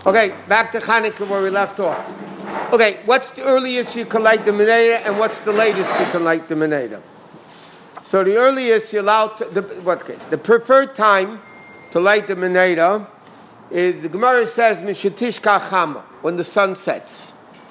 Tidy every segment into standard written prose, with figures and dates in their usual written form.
Okay, back to Hanukkah where we left off. Okay, what's the earliest you can light the menorah and what's the latest you can light the menorah? So the earliest you're allowed to, the preferred time to light the menorah is, the Gemara says, Mishatishka Chama, when the sun sets.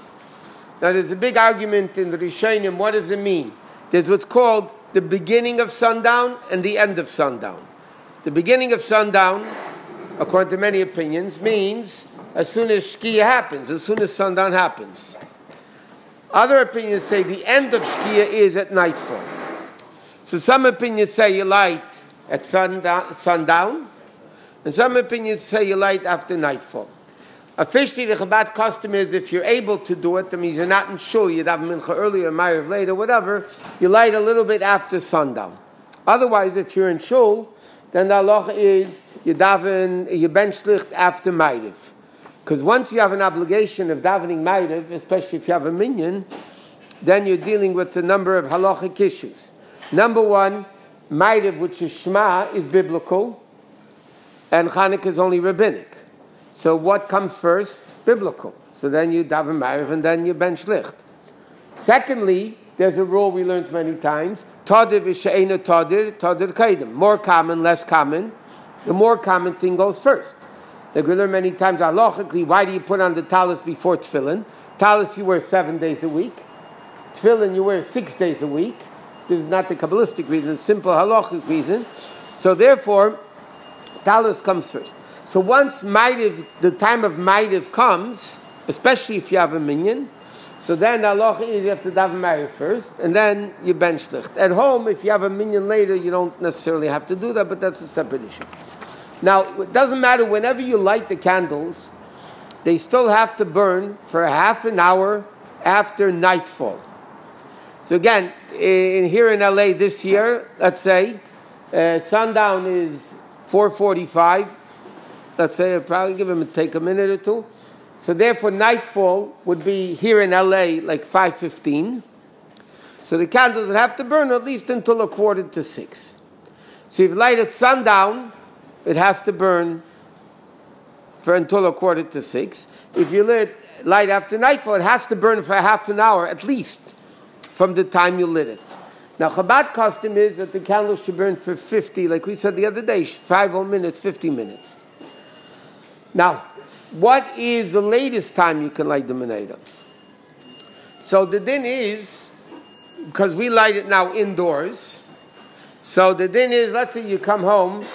Now there's a big argument in the Rishonim, what does it mean? There's what's called the beginning of sundown and the end of sundown. The beginning of sundown, according to many opinions, means as soon as Shkia happens, as soon as sundown happens. Other opinions say the end of Shkia is at nightfall. So some opinions say you light at sundown, and some opinions say you light after nightfall. Officially, the Chabad custom is if you're able to do it, that means you're not in shul, you'd have mincha earlier, ma'ariv later, whatever, you light a little bit after sundown. Otherwise, if you're in shul, then the halacha is you daven, you bench licht after ma'ariv. Because once you have an obligation of davening ma'ariv, especially if you have a minyan, then you're dealing with a number of halachic issues. Number one, ma'ariv, which is Shema, is biblical, and Chanukah is only rabbinic. So what comes first? Biblical. So then you daven ma'ariv and then you bench licht. Secondly, there's a rule we learned many times: tadir v'she'ena tadir, tadir kaidim. More common, less common. The more common thing goes first. Like we learned many times, halachically, why do you put on the talis before tefillin? Talis you wear 7 days a week. Tefillin you wear 6 days a week. This is not the Kabbalistic reason, it's a simple halachic reason. So therefore, talis comes first. So once ma'ariv, the time of ma'ariv comes, especially if you have a minyan, so then the halacha is you have to daven ma'ariv first, and then you bench licht. At home, if you have a minyan later, you don't necessarily have to do that, but that's a separate issue. Now, it doesn't matter, whenever you light the candles, they still have to burn for half an hour after nightfall. So again, here in LA this year, let's say, sundown is 4:45. Let's say, I'll probably take a minute or two. So therefore, nightfall would be here in LA like 5:15. So the candles would have to burn at least until 5:45. So if you light at sundown, it has to burn for until 5:45. If you light after nightfall, it has to burn for half an hour at least from the time you lit it. Now, Chabad custom is that the candles should burn for 50, like we said the other day, 5 whole minutes, 50 minutes. Now, what is the latest time you can light the menorah? So the din is, because we light it now indoors, so the din is, let's say you come home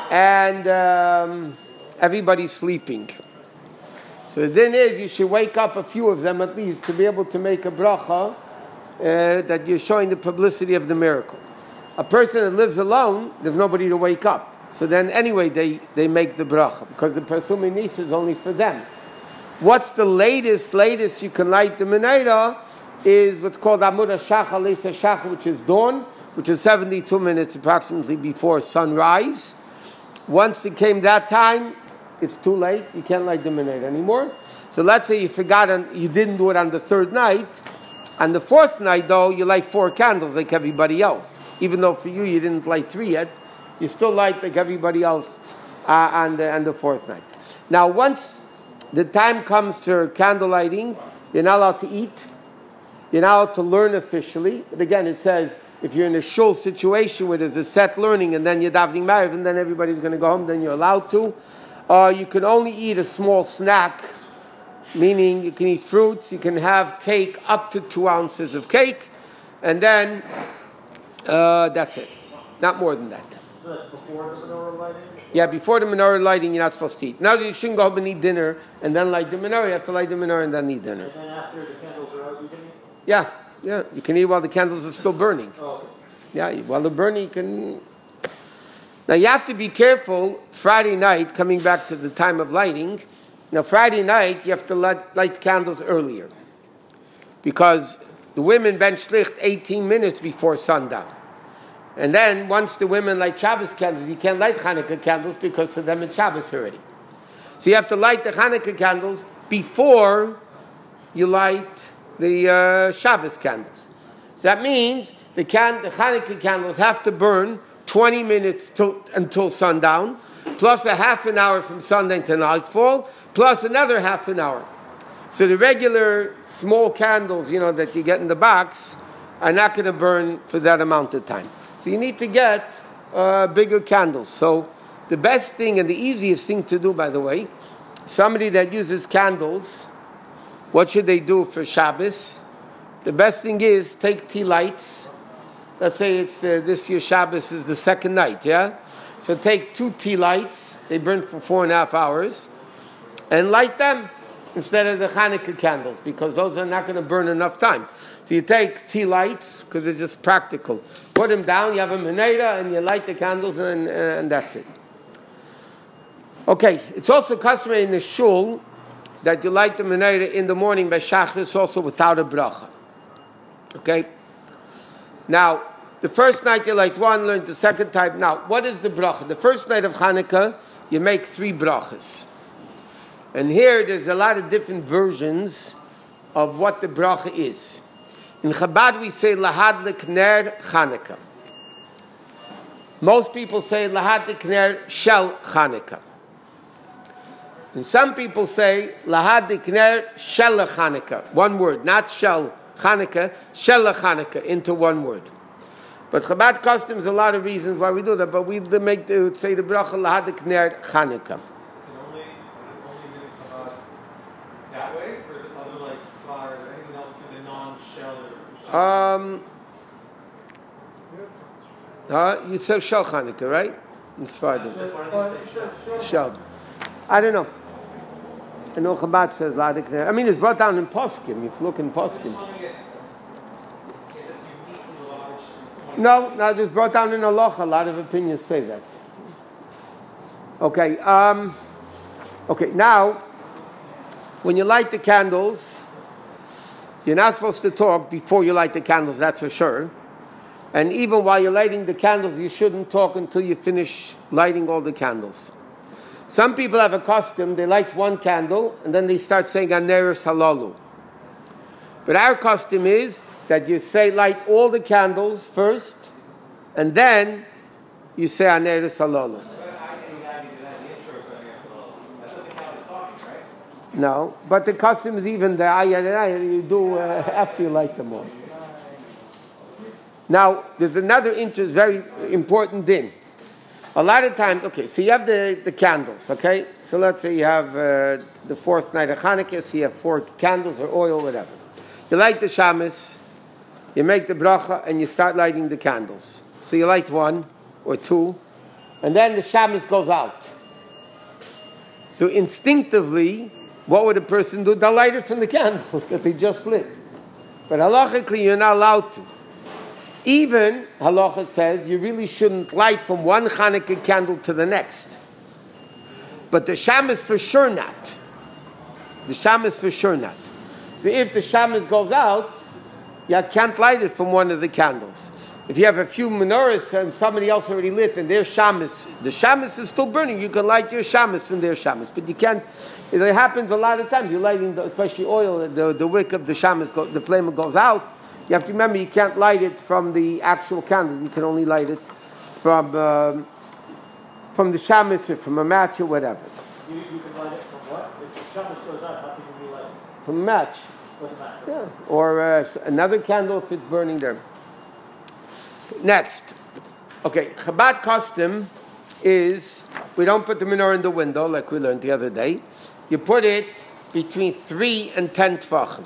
and everybody's sleeping. So the din is you should wake up a few of them at least to be able to make a bracha that you're showing the publicity of the miracle. A person that lives alone, there's nobody to wake up. So then anyway, they make the bracha, because the Pasumi Nisa is only for them. What's the latest you can light the menorah is what's called Amud HaShachar, Leisa Shachar, which is dawn, which is 72 minutes approximately before sunrise. Once it came that time, it's too late. You can't light the menorah anymore. So let's say you forgot and you didn't do it on the third night. On the fourth night, though, you light 4 candles like everybody else. Even though for you didn't light 3 yet, you still light like everybody else on the fourth night. Now, once the time comes for candle lighting, you're not allowed to eat. You're not allowed to learn officially. But again, it says if you're in a shul situation where there's a set learning and then you're davening ma'ariv and then everybody's going to go home, then you're allowed to. You can only eat a small snack, meaning you can eat fruits, you can have cake, up to 2 ounces of cake, and then that's it. Not more than that. So that's before the menorah lighting? Yeah, before the menorah lighting, you're not supposed to eat. Now you shouldn't go home and eat dinner and then light the menorah. You have to light the menorah and then eat dinner. And then after the candles are out, you can eat? Yeah. You can eat while the candles are still burning. Oh, okay. Yeah, while they're burning, you can. Now you have to be careful. Friday night, coming back to the time of lighting. Now Friday night, you have to light candles earlier, because the women bench licht 18 minutes before sundown. And then once the women light Shabbos candles, you can't light Hanukkah candles because for them it's Shabbos already. So you have to light the Hanukkah candles before you light the Shabbos candles. So that means the Hanukkah candles have to burn 20 minutes until sundown, plus a half an hour from sundown to nightfall, plus another half an hour. So the regular small candles, that you get in the box, are not going to burn for that amount of time. So you need to get bigger candles. So the best thing and the easiest thing to do, by the way, somebody that uses candles, what should they do for Shabbos? The best thing is take tea lights. Let's say it's this year Shabbos is the second night, yeah? So take 2 tea lights, they burn for 4.5 hours, and light them instead of the Hanukkah candles, because those are not going to burn enough time. So you take tea lights, because they're just practical. Put them down, you have a menorah, and you light the candles, and that's it. Okay, it's also customary in the shul that you light the menorah in the morning by Shachris, also without a bracha. Okay? Now, the first night you light one, learn the second type. Now, what is the bracha? The first night of Hanukkah, you make 3 brachas. And here, there's a lot of different versions of what the bracha is. In Chabad, we say, Lahadlik ner Hanukkah. Most people say, Lahadlik ner shel Hanukkah. And some people say, Lahadlik ner shel Hanukkah. One word, not shel Hanukkah, shel Hanukkah, into one word. But Chabad customs, a lot of reasons why we do that, but we say the bracha Lahadlik ner Hanukkah. That way, or is it other like slide or anything else to the non-shell? You said Shel Chanukah, right? In Sfardim. Shel. I don't know. I know Chabad says Ladik. I mean, it's brought down in Poskim. If you look in Poskim. No, it's brought down in Halacha. A lot of opinions say that. Okay. Okay. Now, when you light the candles, you're not supposed to talk before you light the candles, that's for sure. And even while you're lighting the candles, you shouldn't talk until you finish lighting all the candles. Some people have a custom, they light one candle, and then they start saying Aneres Halalu. But our custom is that you say light all the candles first, and then you say Aneres Halalu. No, but the custom is even the ayah you do after you light them all. Now, there's another very important thing. A lot of times, okay, so you have the candles, okay? So let's say you have the 4th night of Hanukkah, so you have 4 candles or oil, whatever. You light the shamas, you make the bracha, and you start lighting the candles. So you light 1 or 2, and then the shamas goes out. So instinctively, what would a person do? They'll light it from the candle that they just lit. But halachically, you're not allowed to. Even, halacha says, you really shouldn't light from one Hanukkah candle to the next. But the shamas for sure not. The shamas for sure not. So if the shamas goes out, you can't light it from one of the candles. If you have a few menorahs and somebody else already lit and their shamas, the shamas is still burning, you can light your shamas from their shamas. But you can't, it happens a lot of times. You're lighting, especially oil, the wick of the shamas, the flame goes out. You have to remember you can't light it from the actual candle. You can only light it from the shamas or from a match or whatever. You can light it from what? If the shamas goes out, how can you light it? From a match. With a match. Yeah. Or another candle if it's burning there. Next. Okay, Chabad custom is we don't put the menorah in the window like we learned the other day. You put it between 3 and 10 tvachim.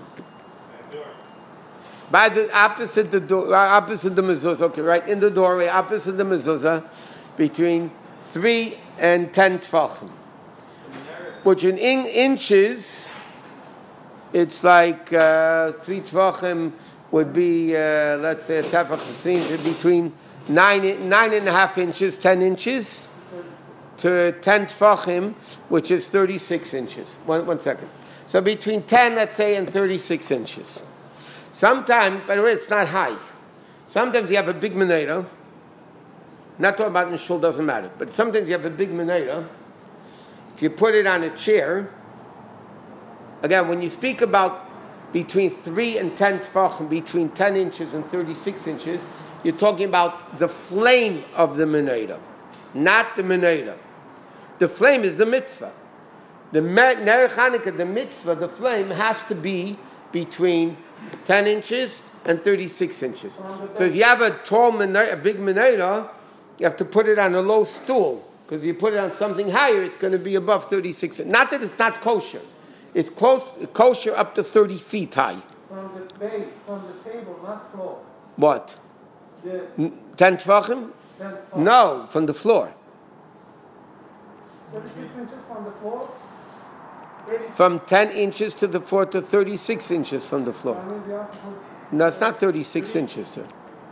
By the opposite the mezuzah, okay, right in the doorway, opposite the mezuzah, between 3 and 10 tvachim, which in inches, it's like 3 tvachim would be, let's say, a tefach between 9.5 inches, 10 inches, to 10 tvachim, which is 36 inches. One second. So between 10, let's say, and 36 inches. Sometimes, by the way, it's not high. Sometimes you have a big menorah. Not talking about in shul, doesn't matter. But sometimes you have a big menorah. If you put it on a chair, again, when you speak about between 3 and 10 tefachim, between 10 inches and 36 inches, you're talking about the flame of the menorah, not the menorah. The flame is the mitzvah. The Ner Chanukah, the mitzvah, the flame has to be between 10 inches and 36 inches. So if you have a tall menorah, a big menorah, you have to put it on a low stool. Because if you put it on something higher, it's going to be above 36 inches. Not that it's not kosher. It's kosher up to 30 feet high. From the base, from the table, not floor. What? 10 tvachim? No, from the floor. 36 inches from the floor? From 10 inches to the floor to 36 inches from the floor. No, it's not 36 inches, sir.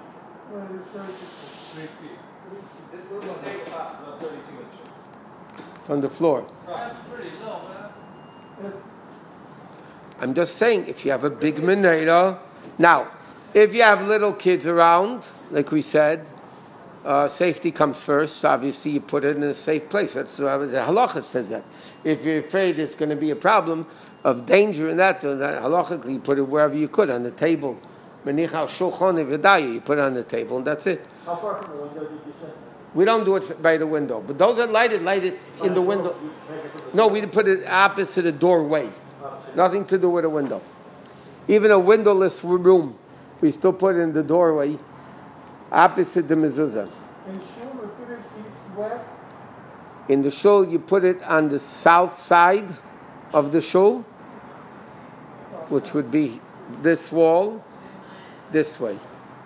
3 feet. This little tabletop is about 32 inches. From the floor. That's pretty low, man. I'm just saying, if you have a big menorah. Now, if you have little kids around, like we said, safety comes first. Obviously, you put it in a safe place. That's what the halacha says that. If you're afraid it's going to be a problem of danger in that halachically, you put it wherever you could, on the table. You put it on the table, and that's it. How far from the window did you say? We don't do it by the window. But those that light it in the window. No, we put it opposite the doorway. Nothing to do with a window. Even a windowless room, we still put it in the doorway, opposite the mezuzah. In shul, we put it east-west. In the shul, you put it on the south side of the shul, which would be this wall, this way.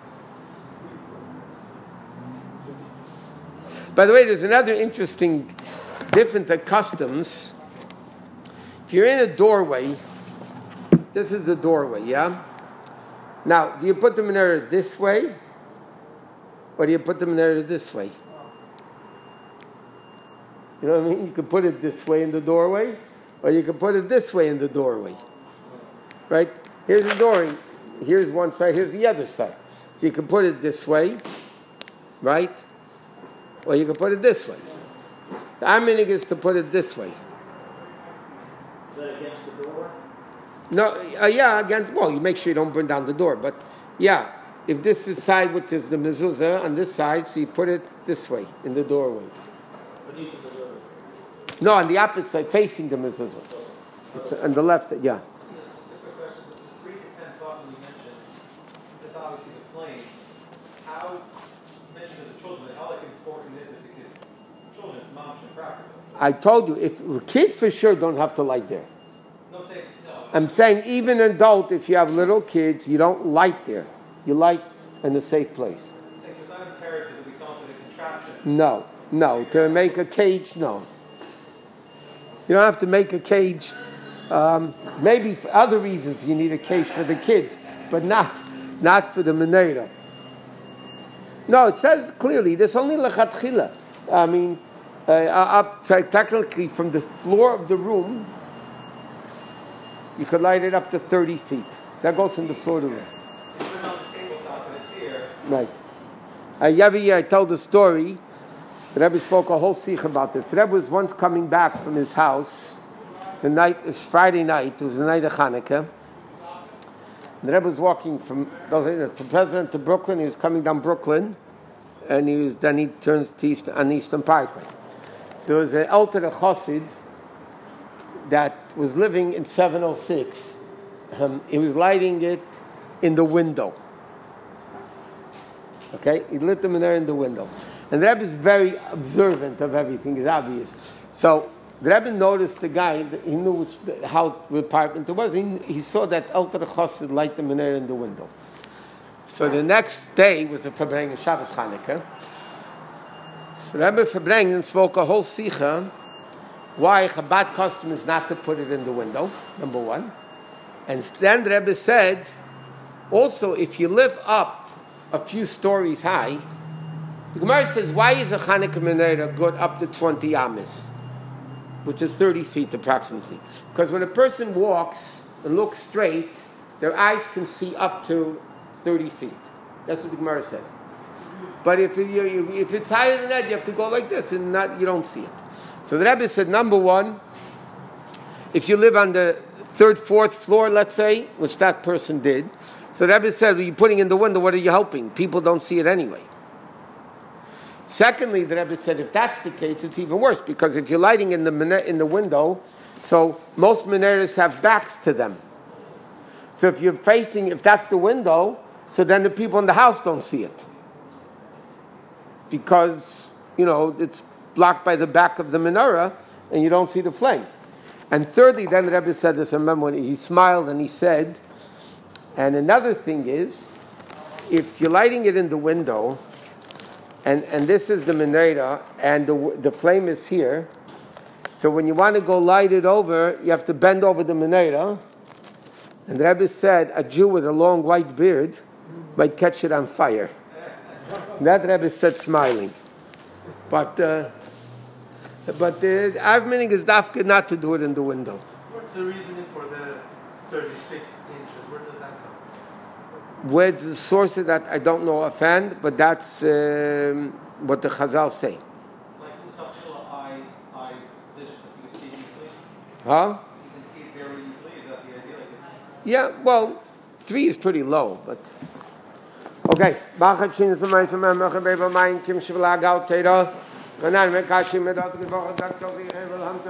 By the way, there's another interesting, different customs. If you're in a doorway, this is the doorway, yeah? Now, do you put the menorah this way, or do you put the menorah this way? You know what I mean? You can put it this way in the doorway, or you can put it this way in the doorway. Right? Here's the doorway. Here's one side, here's the other side. So you can put it this way, right? Or you can put it this way. The minhag is to put it this way. Is that against the door? No, yeah, against, well, you make sure you don't burn down the door, but yeah, if this is side which is the mezuzah on this side, so you put it this way in the doorway. Beneath the mezuzah? No, on the opposite side, facing the mezuzah. It's on the left side, yeah. Quick question. The 3 to 10 thought you mentioned, that's obviously the flame. How, you mentioned as a children, how important is it because children, it's mom's and practical? I told you, if kids for sure don't have to light there. No, say, no. I'm saying even adult, if you have little kids, you don't light there. You light in a safe place. So it's not imperative that we come up with a contraption. No. To make a cage, no. You don't have to make a cage. Maybe for other reasons you need a cage for the kids, but not for the menorah. No, it says clearly, there's only lechatchila. I mean, up technically from the floor of the room, you could light it up to 30 feet. That goes from the floor to the room. Put it on the tabletop and it's here. Right. Every year I tell the story. The Rebbe spoke a whole sikh about this. The Rebbe was once coming back from his house. The night, it was Friday night. It was the night of Hanukkah. The Rebbe was walking from President to Brooklyn. He was coming down Brooklyn, and then he turns to on Eastern Parkway. So there was an elder chassid that was living in 706. He was lighting it in the window. Okay, he lit them in there in the window. And the Rebbe is very observant of everything, it's obvious. So the Rebbe noticed the guy, he knew how the apartment it was. He saw that elder chassid light the menorah in the window. So the next day was the Farbrengen Shabbos Chanukah. So Rebbe Farbrengen spoke a whole sikha why Chabad custom is not to put it in the window, number one. And then the Rebbe said, also if you live up a few stories high, the Gemara says, why is a Chanukah menorah good up to 20 amis, which is 30 feet approximately? Because when a person walks and looks straight, their eyes can see up to 30 feet. That's what the Gemara says. But if it's higher than that, you have to go like this, and you don't see it. So the Rebbe said, number one, if you live on the 3rd, 4th floor, let's say, which that person did, so the Rebbe said, well, you're putting in the window, what are you helping? People don't see it anyway. Secondly, the Rebbe said if that's the case, it's even worse, because if you're lighting in the window, so most menorahs have backs to them. So if that's the window, so then the people in the house don't see it. Because, it's blocked by the back of the menorah, and you don't see the flame. And thirdly, then the Rebbe said this, I remember when he smiled and he said, and another thing is, if you're lighting it in the window, and this is the menorah, and the flame is here, so when you want to go light it over, you have to bend over the menorah. And the Rebbe said, a Jew with a long white beard might catch it on fire. And that Rebbe said smiling. But our meaning is dafka not to do it in the window. What's the reasoning for the 36 inches? Where does that come? Where the source of that, I don't know offhand, but that's what the Chazal say. It's like eye vision. You can see it easily. Huh? You can see it very easily. Is that the idea? Yeah, well, 3 is pretty low, but... Okay. Bachat shin zumay zumay mach bebel mein kim shvla gaut teda. Ganan me kashim mit dat gebog dat